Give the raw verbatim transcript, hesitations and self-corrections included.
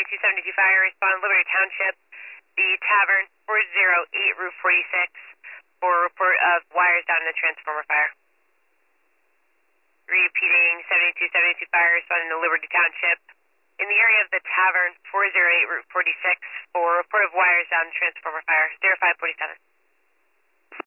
seventy-two seventy-two fire, respond Liberty Township, the Tavern, four oh eight Route forty-six, for a report of wires down in the transformer fire. Repeating seventy-two seventy-two fire, responding to Liberty Township, in the area of the Tavern, four oh eight Route forty-six, for a report of wires down in the transformer fire, zero five forty-seven.